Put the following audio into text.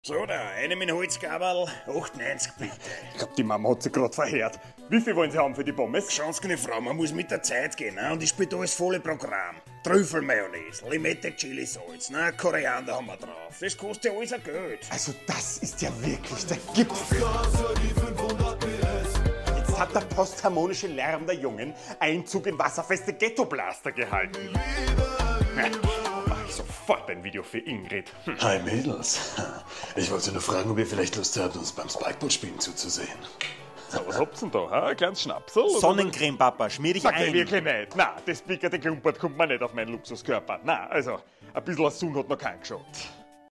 So, da, eine mit Holzgabel, 98 bitte. Ich glaub, die Mama hat sich gerade verhört. Wie viel wollen Sie haben für die Pommes? Schauen Sie, Frau, man muss mit der Zeit gehen, ne? Und ich spiele da das volle Programm. Trüffelmayonnaise, Limette, Chili-Salz, ne? Koriander haben wir drauf. Das kostet ja alles ein Geld. Also das ist ja wirklich der Gipfel. Jetzt hat der postharmonische Lärm der Jungen Einzug in wasserfeste Ghettoblaster gehalten. Mach ich sofort ein Video für Ingrid. Hi Mädels. Ich wollte nur fragen, ob ihr vielleicht Lust habt, uns beim Spikeball-Spielen zuzusehen. So, was habt's denn da? Ein kleines Schnapsel? Sonnencreme, Papa, schmier dich Sag ich ein. wirklich nicht. Nein, das pickerte Klumpert kommt mir nicht auf meinen Luxuskörper. Nein, also, ein bisschen Sonne hat noch keinen geschaut.